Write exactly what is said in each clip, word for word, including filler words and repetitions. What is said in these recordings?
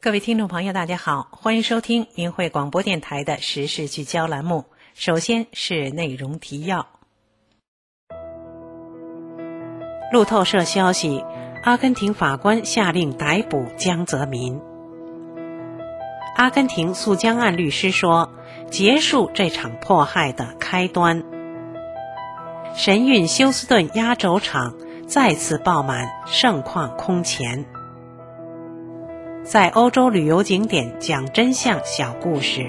各位听众朋友大家好，欢迎收听明慧广播电台的时事聚焦栏目。首先是内容提要。路透社消息，阿根廷法官下令逮捕江泽民。阿根廷诉江案律师说，结束这场迫害的开端。神韵休斯顿压轴场再次爆满，盛况空前。在欧洲旅游景点讲真相小故事。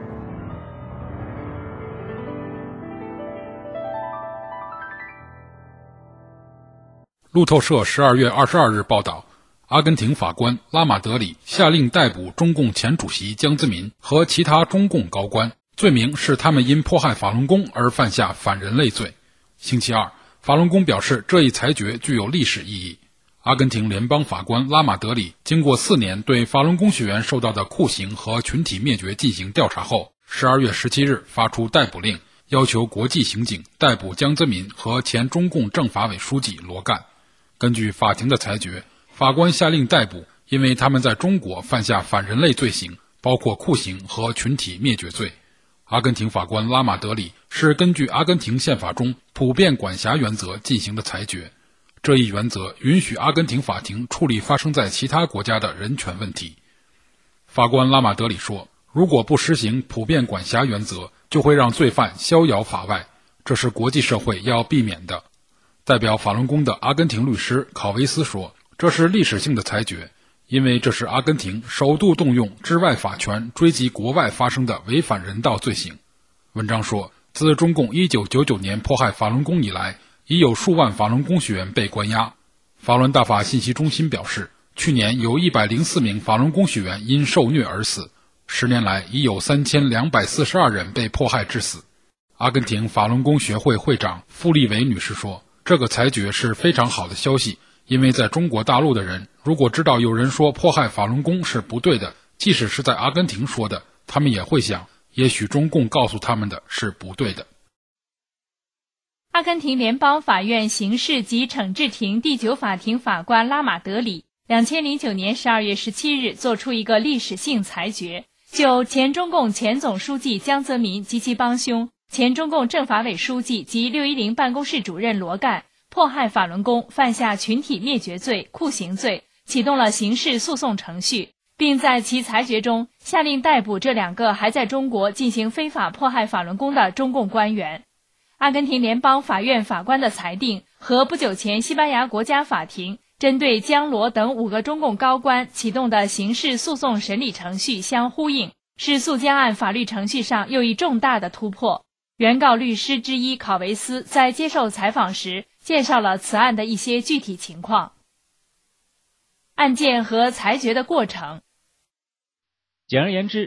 路透社十二月二十二日报道，阿根廷法官拉马德里下令逮捕中共前主席江泽民和其他中共高官，罪名是他们因迫害法轮功而犯下反人类罪。星期二，法轮功表示这一裁决具有历史意义。阿根廷联邦法官拉马德里经过四年对法轮功学员受到的酷刑和群体灭绝进行调查后，十二月十七日发出逮捕令，要求国际刑警逮捕江泽民和前中共政法委书记罗干。根据法庭的裁决，法官下令逮捕，因为他们在中国犯下反人类罪行，包括酷刑和群体灭绝罪。阿根廷法官拉马德里是根据阿根廷宪法中普遍管辖原则进行的裁决。这一原则允许阿根廷法庭处理发生在其他国家的人权问题。法官拉马德里说，如果不实行普遍管辖原则，就会让罪犯逍遥法外，这是国际社会要避免的。代表法轮功的阿根廷律师考维斯说，这是历史性的裁决，因为这是阿根廷首度动用治外法权追击国外发生的违反人道罪行。文章说，自中共一九九九年迫害法轮功以来，已有数万法轮功学员被关押。法轮大法信息中心表示，去年有一百零四名法轮功学员因受虐而死，十年来已有三千两百四十二人被迫害致死。阿根廷法轮功学会会长傅利维女士说，这个裁决是非常好的消息，因为在中国大陆的人如果知道有人说迫害法轮功是不对的，即使是在阿根廷说的，他们也会想，也许中共告诉他们的是不对的。 阿根廷联邦法院刑事及惩治庭第九法庭法官拉马德里二零零九年十二月十七日作出一个历史性裁决，就前中共前总书记江泽民及其帮凶前中共政法委书记及六一零办公室主任罗干迫害法轮功犯下群体灭绝罪、酷刑罪，启动了刑事诉讼程序，并在其裁决中下令逮捕这两个还在中国进行非法迫害法轮功的中共官员。阿根廷联邦法院法官的裁定和不久前西班牙国家法庭针对江罗等五个中共高官启动的刑事诉讼审理程序相呼应，是诉江案法律程序上又一重大的突破。原告律师之一考维斯在接受采访时介绍了此案的一些具体情况。案件和裁决的过程。 简而言之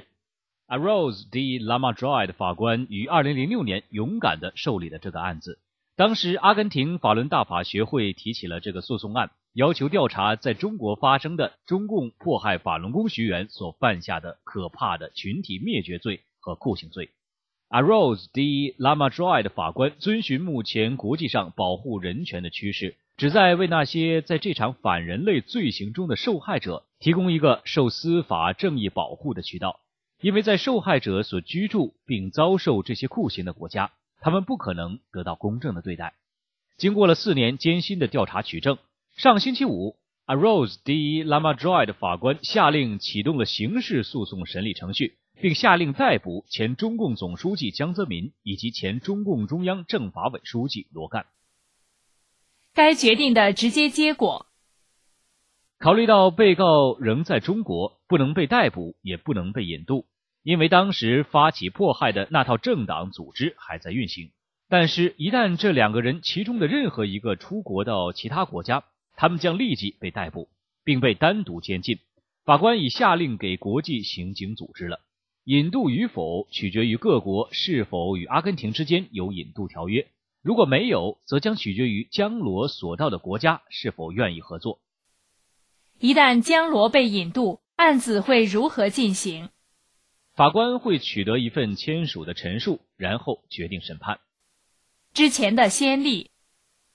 ，Arroz de la Madrid 法官于二零零六年勇敢地受理了这个案子。当时阿根廷法轮大法学会提起了这个诉讼案，要求调查在中国发生的中共迫害法轮功学员所犯下的可怕的群体灭绝罪和酷刑罪。Arroz de la Madrid 法官遵循目前国际上保护人权的趋势，旨在为那些在这场反人类罪行中的受害者提供一个受司法正义保护的渠道。因为在受害者所居住并遭受这些酷刑的国家，他们不可能得到公正的对待。经过了四年艰辛的调查取证，上星期五 Arroz de la Madrid 法官下令启动了刑事诉讼审理程序，并下令逮捕前中共总书记江泽民以及前中共中央政法委书记罗干。 该决定的直接结果。 考虑到被告仍在中国，不能被逮捕，也不能被引渡，因为当时发起迫害的那套政党组织还在运行。但是，一旦这两个人其中的任何一个出国到其他国家，他们将立即被逮捕，并被单独监禁。法官已下令给国际刑警组织了。引渡与否取决于各国是否与阿根廷之间有引渡条约，如果没有，则将取决于江罗所到的国家是否愿意合作。 一旦江罗被引渡，案子会如何进行？ 法官会取得一份签署的陈述，然后决定审判。 之前的先例。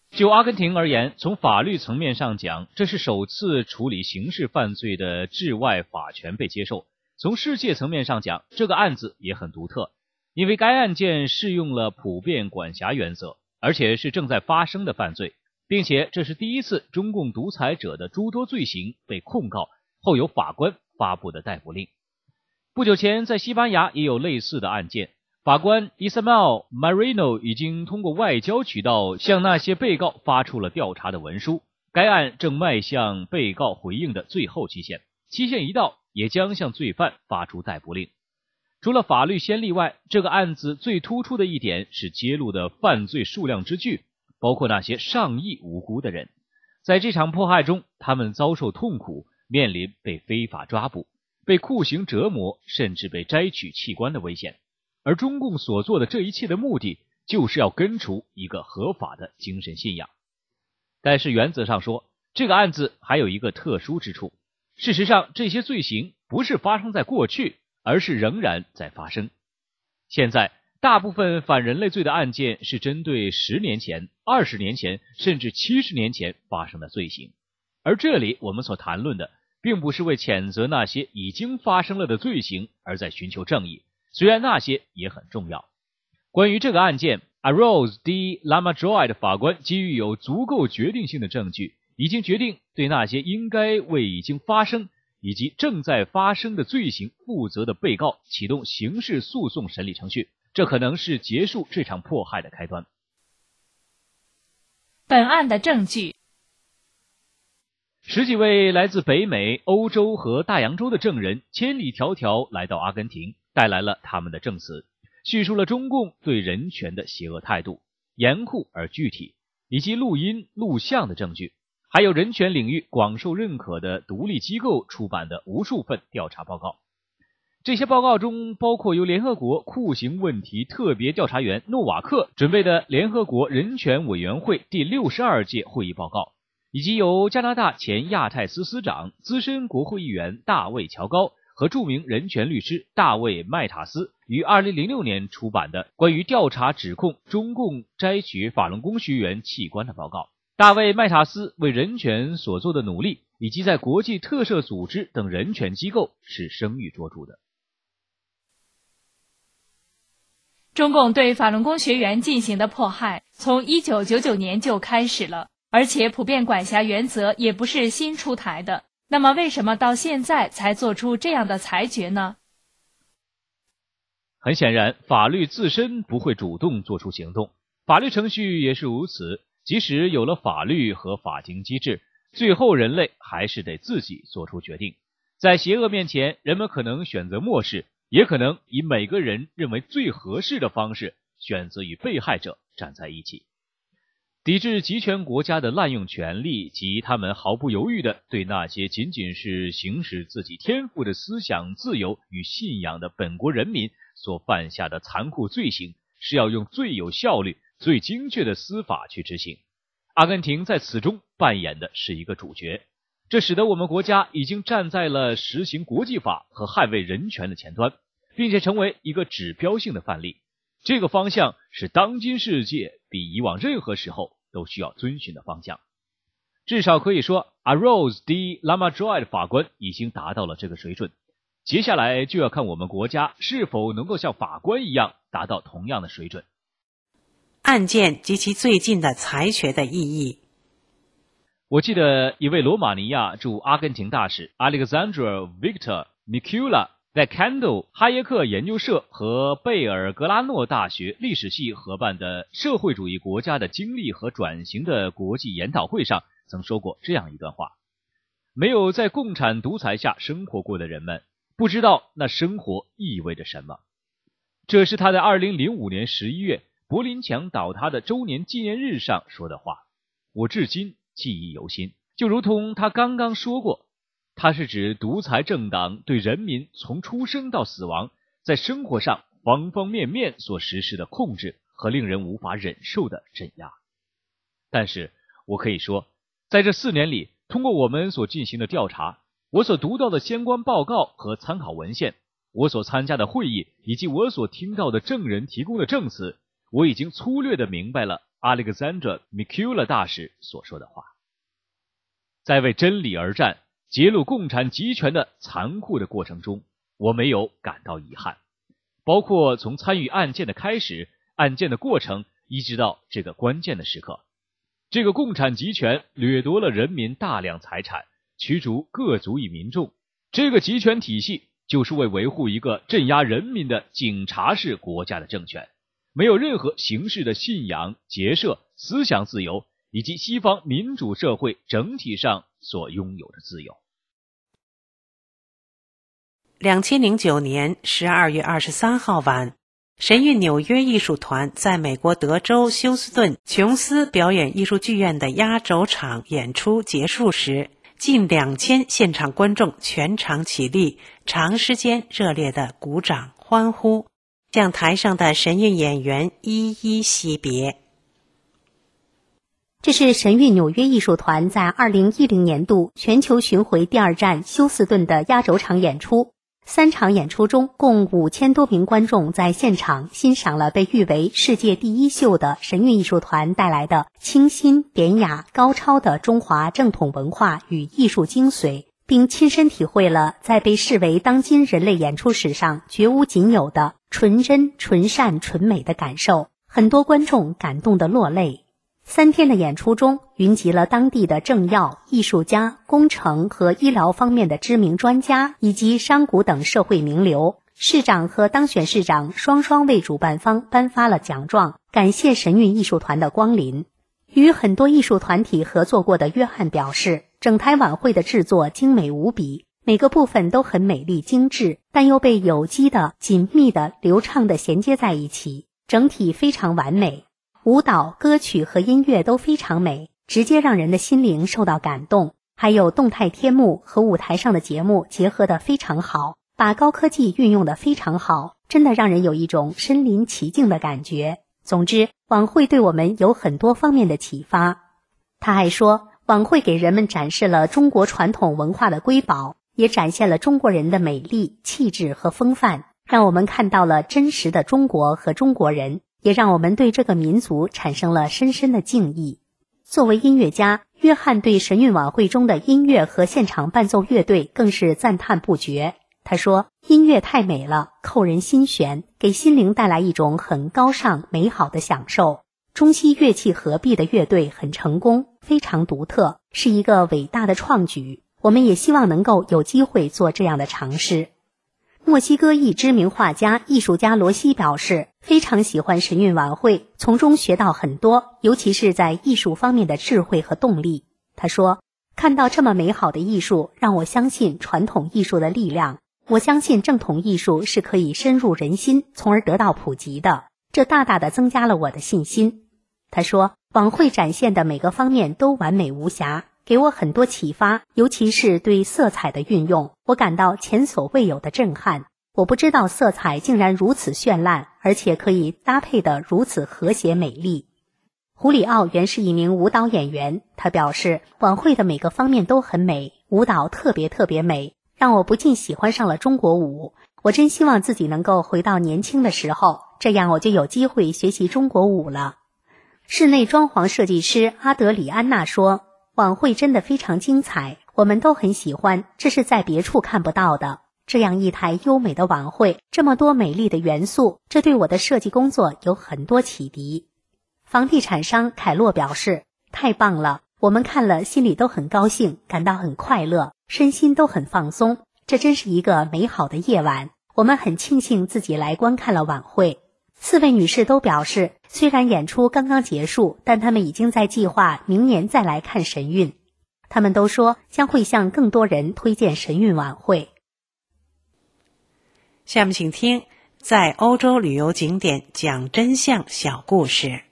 就阿根廷而言，从法律层面上讲，这是首次处理刑事犯罪的治外法权被接受。从世界层面上讲，这个案子也很独特，因为该案件适用了普遍管辖原则，而且是正在发生的犯罪，并且这是第一次中共独裁者的诸多罪行被控告后由法官发布的逮捕令。不久前在西班牙也有类似的案件，法官 Ismael Marino 已经通过外交渠道向那些被告发出了调查的文书，该案正迈向被告回应的最后期限，期限一到也将向罪犯发出逮捕令。除了法律先例外，这个案子最突出的一点是揭露的犯罪数量之巨，包括那些上亿无辜的人。在这场迫害中，他们遭受痛苦，面临被非法抓捕、被酷刑折磨，甚至被摘取器官的危险。而中共所做的这一切的目的，就是要根除一个合法的精神信仰。但是原则上说，这个案子还有一个特殊之处，事实上这些罪行不是发生在过去，而是仍然在发生。现在大部分反人类罪的案件是针对十年前、二十年前甚至七十年前发生的罪行，而这里我们所谈论的并不是为谴责那些已经发生了的罪行而在寻求正义，虽然那些也很重要。关于这个案件， Arroz de Lamadroit 的法官基于有足够决定性的证据，已经决定对那些应该为已经发生以及正在发生的罪行负责的被告启动刑事诉讼审理程序，这可能是结束这场迫害的开端。 本案的证据， 十几位来自北美、欧洲和大洋洲的证人千里迢迢来到阿根廷，带来了他们的证词，叙述了中共对人权的邪恶态度，严酷而具体，以及录音、录像的证据，还有人权领域广受认可的独立机构出版的无数份调查报告。这些报告中包括由联合国酷刑问题特别调查员诺瓦克准备的联合国人权委员会第六十二届会议报告，以及由加拿大前亚太司司长、资深国会议员大卫·乔高和著名人权律师大卫·麦塔斯于二零零六年出版的关于调查指控中共摘取法轮功学员器官的报告。大卫·麦塔斯为人权所做的努力，以及在国际特赦组织等人权机构是声誉卓著的。 中共对法轮功学员进行的迫害从一九九九年就开始了，而且普遍管辖原则也不是新出台的。那么为什么到现在才做出这样的裁决呢？ 很显然，法律自身不会主动做出行动，法律程序也是如此。即使有了法律和法庭机制，最后人类还是得自己做出决定。在邪恶面前，人们可能选择漠视，也可能以每个人认为最合适的方式选择与被害者站在一起。抵制集权国家的滥用权力及他们毫不犹豫地对那些仅仅是行使自己天赋的思想自由与信仰的本国人民所犯下的残酷罪行，是要用最有效率、最精确的司法去执行。阿根廷在此中扮演的是一个主角，这使得我们国家已经站在了实行国际法和捍卫人权的前端，并且成为一个指标性的范例。这个方向是当今世界比以往任何时候都需要遵循的方向。至少可以说 Arroz de Lamadroit 法官已经达到了这个水准，接下来就要看我们国家是否能够像法官一样达到同样的水准。 案件及其最近的裁决的意义。 我记得一位罗马尼亚驻阿根廷大使 Alexandra Victor Micula在 Kendall 哈耶克研究社和贝尔格拉诺大学历史系合办的社会主义国家的经历和转型的国际研讨会上曾说过这样一段话：没有在共产独裁下生活过的人们不知道那生活意味着什么。这是他在二零零五年十一月柏林墙倒塌的周年纪念日上说的话，我至今记忆犹新。就如同他刚刚说过，它是指独裁政党对人民从出生到死亡，在生活上方方面面所实施的控制和令人无法忍受的镇压。但是我可以说，在这四年里，通过我们所进行的调查，我所读到的相关报告和参考文献，我所参加的会议，以及我所听到的证人提供的证词，我已经粗略地明白了 Alexander Mikula 大使所说的话。在为真理而战、揭露共产集权的残酷的过程中，我没有感到遗憾，包括从参与案件的开始、案件的过程，一直到这个关键的时刻。这个共产集权掠夺了人民大量财产，驱逐各族裔民众。这个集权体系就是为维护一个镇压人民的警察式国家的政权，没有任何形式的信仰、结社、思想自由，以及西方民主社会整体上所拥有的自由。 两千零九年十二月二十三号晚，神韵纽约艺术团在美国德州休斯顿琼斯表演艺术剧院的压轴场演出结束时，近两千现场观众全场起立，长时间热烈地鼓掌欢呼，向台上的神韵演员一一惜别。 这是神韵纽约艺术团在二零一零年度全球巡回第二站休斯顿的压轴场演出。三场演出中，共五千多名观众在现场欣赏了被誉为世界第一秀的神韵艺术团带来的清新、典雅、高超的中华正统文化与艺术精髓，并亲身体会了在被视为当今人类演出史上绝无仅有的纯真、纯善、纯美的感受。很多观众感动得落泪。三天的演出中，云集了当地的政要、艺术家、工程和医疗方面的知名专家，以及商贾等社会名流。市长和当选市长双双为主办方颁发了奖状，感谢神韵艺术团的光临。与很多艺术团体合作过的约翰表示，整台晚会的制作精美无比，每个部分都很美丽精致，但又被有机的、紧密的、流畅的衔接在一起，整体非常完美。舞蹈、歌曲和音乐都非常美，直接让人的心灵受到感动。还有动态贴幕和舞台上的节目结合得非常好，把高科技运用得非常好，真的让人有一种身临其境的感觉。总之，晚会对我们有很多方面的启发。他还说，晚会给人们展示了中国传统文化的瑰宝，也展现了中国人的美丽、气质和风范，让我们看到了真实的中国和中国人，也让我们对这个民族产生了深深的敬意。作为音乐家，约翰对神韵晚会中的音乐和现场伴奏乐队更是赞叹不绝。他说，音乐太美了，扣人心弦，给心灵带来一种很高尚美好的享受。中西乐器合璧的乐队很成功，非常独特，是一个伟大的创举。我们也希望能够有机会做这样的尝试。墨西哥裔知名画家、艺术家罗西表示，非常喜欢神韵晚会，从中学到很多，尤其是在艺术方面的智慧和动力。他说，看到这么美好的艺术，让我相信传统艺术的力量。我相信正统艺术是可以深入人心，从而得到普及的，这大大的增加了我的信心。他说，晚会展现的每个方面都完美无瑕，给我很多启发，尤其是对色彩的运用，我感到前所未有的震撼。我不知道色彩竟然如此绚烂，而且可以搭配得如此和谐美丽。胡里奥原是一名舞蹈演员，他表示，晚会的每个方面都很美，舞蹈特别特别美，让我不禁喜欢上了中国舞。我真希望自己能够回到年轻的时候，这样我就有机会学习中国舞了。室内装潢设计师阿德里安娜说，晚会真的非常精彩，我们都很喜欢，这是在别处看不到的。这样一台优美的晚会，这么多美丽的元素，这对我的设计工作有很多启迪。房地产商凯洛表示，太棒了，我们看了心里都很高兴，感到很快乐，身心都很放松，这真是一个美好的夜晚。我们很庆幸自己来观看了晚会。四位女士都表示，虽然演出刚刚结束，但她们已经在计划明年再来看神韵。她们都说将会向更多人推荐神韵晚会。 下面请听在欧洲旅游景点讲真相小故事。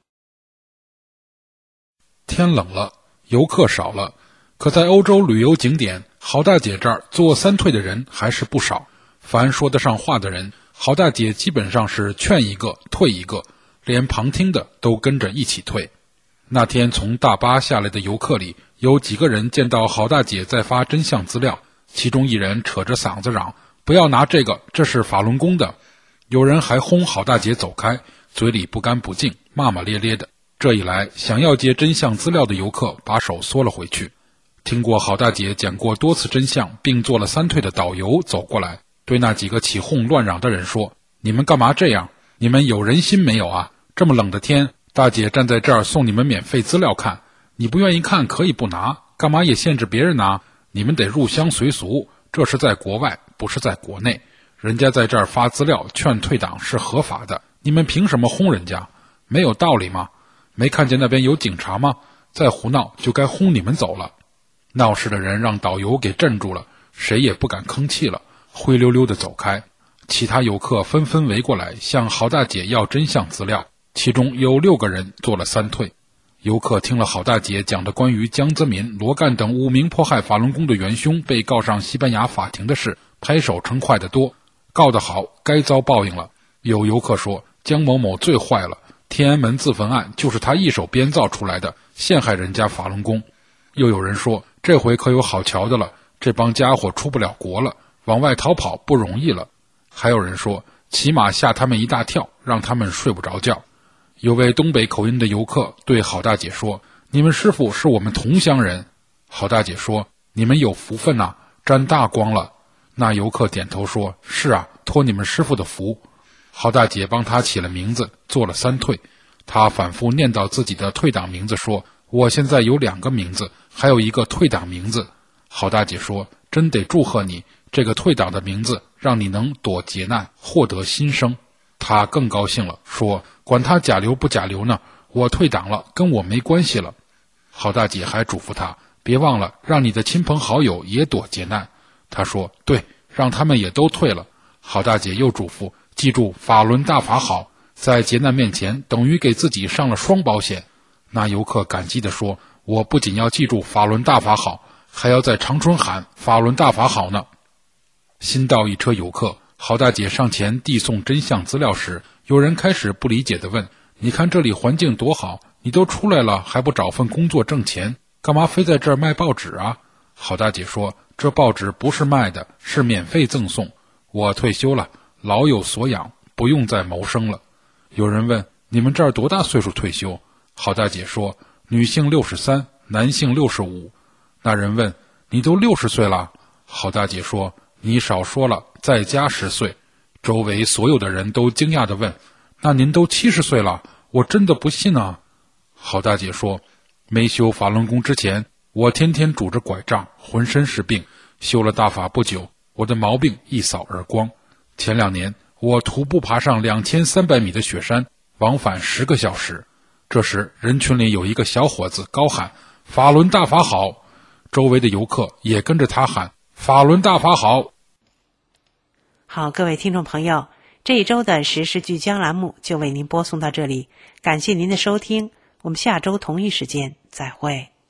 天冷了，游客少了，可在欧洲旅游景点郝大姐这儿做三退的人还是不少。凡说得上话的人，郝大姐基本上是劝一个退一个，连旁听的都跟着一起退。那天从大巴下来的游客里，有几个人见到郝大姐在发真相资料，其中一人扯着嗓子嚷，不要拿这个，这是法轮功的。有人还轰郝大姐走开，嘴里不干不净，骂骂咧咧的。 这一来，想要接真相资料的游客把手缩了回去。听过郝大姐讲过多次真相并做了三退的导游走过来，对那几个起哄乱嚷的人说：你们干嘛这样？你们有人心没有啊？这么冷的天，大姐站在这儿送你们免费资料看，你不愿意看可以不拿，干嘛也限制别人拿？你们得入乡随俗，这是在国外，不是在国内。人家在这儿发资料劝退党是合法的，你们凭什么轰人家？没有道理吗？没看见那边有警察吗？再胡闹就该轰你们走了。闹事的人让导游给镇住了，谁也不敢吭气了，灰溜溜地走开。其他游客纷纷围过来向郝大姐要真相资料，其中有六个人做了三退。游客听了郝大姐讲的关于江泽民、罗干等五名迫害法轮功的元凶被告上西班牙法庭的事，拍手称快得多。告得好，该遭报应了。有游客说江某某最坏了，天安门自焚案就是他一手编造出来的，陷害人家法轮功。又有人说这回可有好瞧的了，这帮家伙出不了国了，往外逃跑不容易了。还有人说起码吓他们一大跳，让他们睡不着觉。有位东北口音的游客对郝大姐说：你们师傅是我们同乡人。郝大姐说：你们有福分啊，沾大光了。那游客点头说：是啊，托你们师傅的福。郝大姐帮他起了名字，做了三退。他反复念叨自己的退党名字，说：我现在有两个名字，还有一个退党名字。郝大姐说：真得祝贺你，这个退党的名字让你能躲劫难，获得新生。他更高兴了，说：管他假流不假流呢，我退党了，跟我没关系了。郝大姐还嘱咐他，别忘了让你的亲朋好友也躲劫难。他说：对，让他们也都退了。郝大姐又嘱咐，记住法轮大法好，在劫难面前等于给自己上了双保险。那游客感激地说：我不仅要记住法轮大法好，还要在长春喊法轮大法好呢。新到一车游客，郝大姐上前递送真相资料时，有人开始不理解地问：你看这里环境多好，你都出来了还不找份工作挣钱，干嘛非在这儿卖报纸啊？郝大姐说：这报纸不是卖的，是免费赠送，我退休了，老有所养，不用再谋生了。有人问：你们这儿多大岁数退休？郝大姐说：女性六十三，男性六十五。那人问：你都六十岁了？郝大姐说：你少说了，再加十岁。周围所有的人都惊讶地问：那您都七十岁了？我真的不信啊。郝大姐说：没修法轮功之前，我天天拄着拐杖，浑身是病，修了大法不久，我的毛病一扫而光。前两年我徒步爬上两千三百米的雪山，往返十个小时。这时人群里有一个小伙子高喊：法轮大法好。周围的游客也跟着他喊：法轮大法好。 好，各位听众朋友，这一周的时事聚焦栏目就为您播送到这里，感谢您的收听，我们下周同一时间再会。